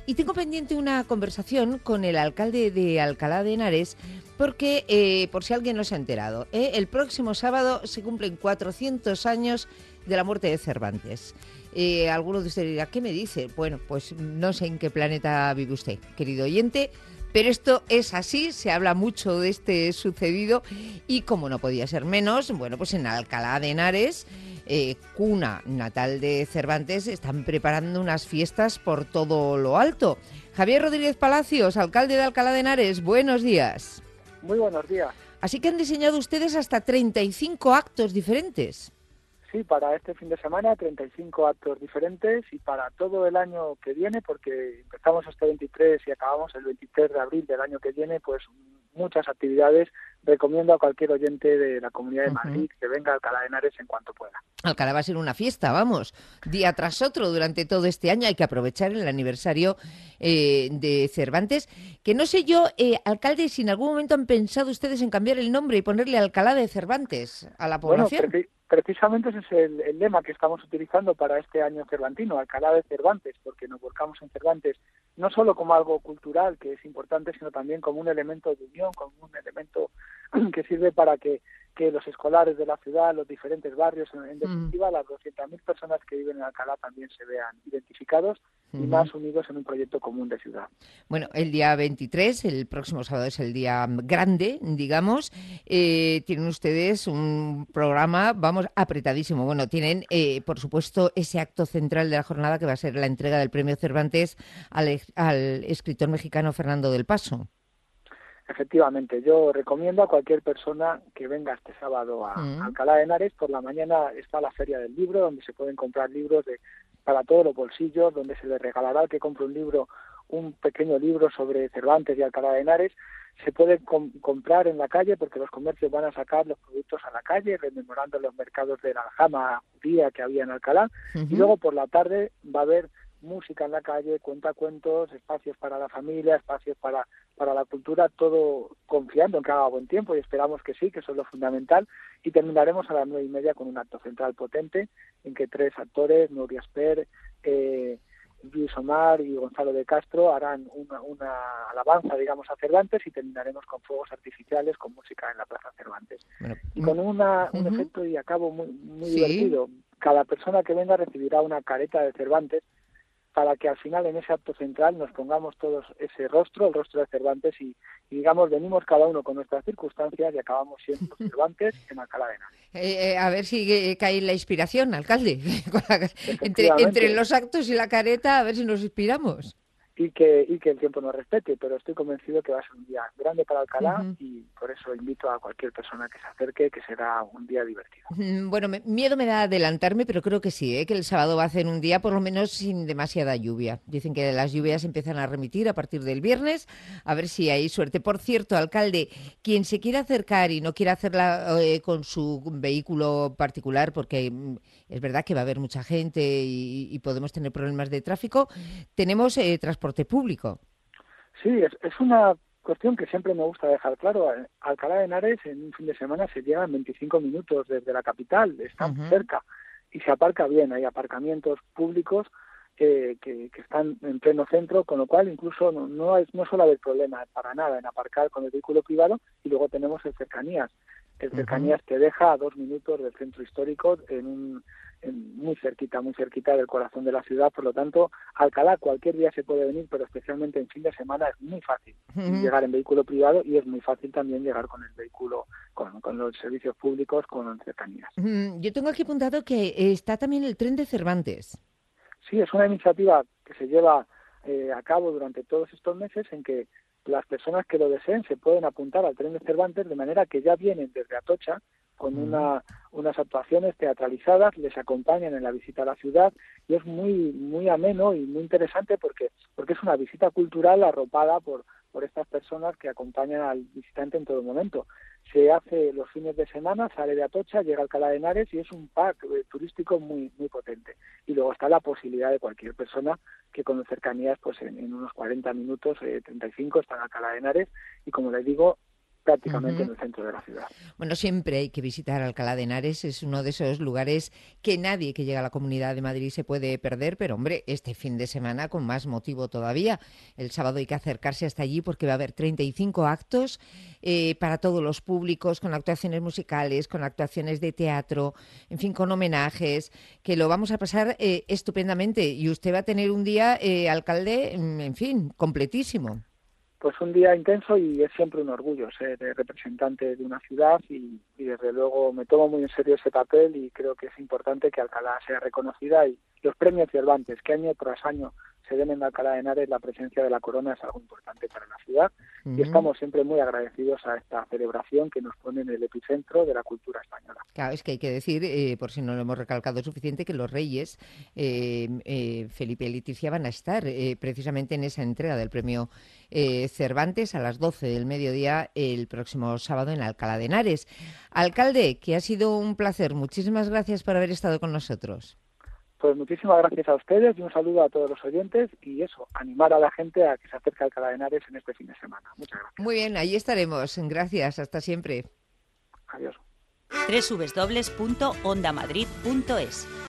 Y tengo pendiente una conversación con el alcalde de Alcalá de Henares, porque, por si alguien no se ha enterado, el próximo sábado se cumplen 400 años de la muerte de Cervantes. Alguno de ustedes dirá, ¿qué me dice? Bueno, pues no sé en qué planeta vive usted, querido oyente, pero esto es así, se habla mucho de este sucedido y como no podía ser menos, bueno, pues en Alcalá de Henares, cuna natal de Cervantes, están preparando unas fiestas por todo lo alto. Javier Rodríguez Palacios, alcalde de Alcalá de Henares, buenos días. Muy buenos días. Así que han diseñado ustedes hasta 35 actos diferentes. Sí, para este fin de semana 35 actos diferentes y para todo el año que viene, porque empezamos este 23 y acabamos el 23 de abril del año que viene, pues muchas actividades. Recomiendo a cualquier oyente de la Comunidad de Madrid que venga a Alcalá de Henares en cuanto pueda. Alcalá va a ser una fiesta, vamos, día tras otro durante todo este año. Hay que aprovechar el aniversario de Cervantes, que no sé yo, alcalde, si en algún momento han pensado ustedes en cambiar el nombre y ponerle Alcalá de Cervantes a la población. Bueno, precisamente ese es el lema que estamos utilizando para este año cervantino, Alcalá de Cervantes, porque nos volcamos en Cervantes no solo como algo cultural, que es importante, sino también como un elemento de unión, como un elemento que sirve para que los escolares de la ciudad, los diferentes barrios, en definitiva, las 200.000 personas que viven en Alcalá también se vean identificados y más unidos en un proyecto común de ciudad. Bueno, el día 23, el próximo sábado es el día grande, digamos. Tienen ustedes un programa, vamos, apretadísimo. Bueno, tienen, por supuesto, ese acto central de la jornada que va a ser la entrega del premio Cervantes al escritor mexicano Fernando del Paso. Efectivamente, yo recomiendo a cualquier persona que venga este sábado a Alcalá de Henares. Por la mañana está la Feria del Libro, donde se pueden comprar libros para todos los bolsillos, donde se le regalará al que compre un libro, un pequeño libro sobre Cervantes y Alcalá de Henares. Se puede comprar en la calle porque los comercios van a sacar los productos a la calle, rememorando los mercados de la aljama judía que había en Alcalá. Y luego por la tarde va a haber música en la calle, cuentacuentos, espacios para la familia, espacios para la cultura, todo confiando en que haga buen tiempo y esperamos que sí, que eso es lo fundamental. Y terminaremos a las 9:30 con un acto central potente en que 3 actores, Nuria Esper, Luis Omar y Gonzalo de Castro harán una alabanza, digamos, a Cervantes y terminaremos con fuegos artificiales, con música en la Plaza Cervantes. Bueno, y con un efecto y acabo muy divertido. Cada persona que venga recibirá una careta de Cervantes para que al final en ese acto central nos pongamos todos ese rostro, el rostro de Cervantes y digamos, venimos cada uno con nuestras circunstancias y acabamos siendo Cervantes en Alcalá de Henares. A ver si cae la inspiración, alcalde. entre los actos y la careta, a ver si nos inspiramos. Y que el tiempo nos respete, pero estoy convencido que va a ser un día grande para Alcalá y por eso invito a cualquier persona que se acerque, que será un día divertido. Bueno, miedo me da adelantarme, pero creo que sí, que el sábado va a hacer un día por lo menos sin demasiada lluvia. Dicen que las lluvias empiezan a remitir a partir del viernes, a ver si hay suerte. Por cierto, alcalde, quien se quiera acercar y no quiera hacerla con su vehículo particular, porque es verdad que va a haber mucha gente y podemos tener problemas de tráfico, tenemos transporte público. Sí, es una cuestión que siempre me gusta dejar claro. Alcalá de Henares en un fin de semana se llega en 25 minutos desde la capital, está cerca y se aparca bien. Hay aparcamientos públicos que están en pleno centro, con lo cual incluso no suele haber problema para nada en aparcar con el vehículo privado. Y luego tenemos el Cercanías. El Cercanías te deja a 2 minutos del centro histórico muy cerquita del corazón de la ciudad. Por lo tanto, Alcalá cualquier día se puede venir, pero especialmente en fin de semana es muy fácil llegar en vehículo privado y es muy fácil también llegar con el vehículo, con los servicios públicos, con Cercanías. Yo tengo aquí apuntado que está también el tren de Cervantes. Sí, es una iniciativa que se lleva a cabo durante todos estos meses en que las personas que lo deseen se pueden apuntar al tren de Cervantes, de manera que ya vienen desde Atocha con unas actuaciones teatralizadas, les acompañan en la visita a la ciudad y es muy ameno y muy interesante porque es una visita cultural arropada por estas personas que acompañan al visitante en todo momento. Se hace los fines de semana, sale de Atocha, llega a Alcalá de Henares y es un pack turístico muy potente. Y luego está la posibilidad de cualquier persona que con Cercanías, pues en unos 40 minutos, 35, está en Alcalá de Henares y como les digo, prácticamente en el centro de la ciudad. Bueno, siempre hay que visitar Alcalá de Henares, es uno de esos lugares que nadie que llega a la Comunidad de Madrid se puede perder, pero hombre, este fin de semana con más motivo todavía. El sábado hay que acercarse hasta allí porque va a haber 35 actos para todos los públicos, con actuaciones musicales, con actuaciones de teatro, en fin, con homenajes, que lo vamos a pasar estupendamente. Y usted va a tener un día, alcalde, en fin, completísimo. Pues un día intenso y es siempre un orgullo ser representante de una ciudad y desde luego me tomo muy en serio ese papel y creo que es importante que Alcalá sea reconocida y los premios Cervantes, que año tras año se den en Alcalá de Henares, la presencia de la corona es algo importante para la ciudad y estamos siempre muy agradecidos a esta celebración que nos pone en el epicentro de la cultura española. Claro, es que hay que decir, por si no lo hemos recalcado suficiente, que los reyes, Felipe y Leticia, van a estar precisamente en esa entrega del premio Cervantes a las 12 del mediodía el próximo sábado en Alcalá de Henares. Alcalde, que ha sido un placer. Muchísimas gracias por haber estado con nosotros. Pues muchísimas gracias a ustedes y un saludo a todos los oyentes y eso, animar a la gente a que se acerque a Alcalá de Henares en este fin de semana. Muchas gracias. Muy bien, ahí estaremos. Gracias, hasta siempre. Adiós. www.ondamadrid.es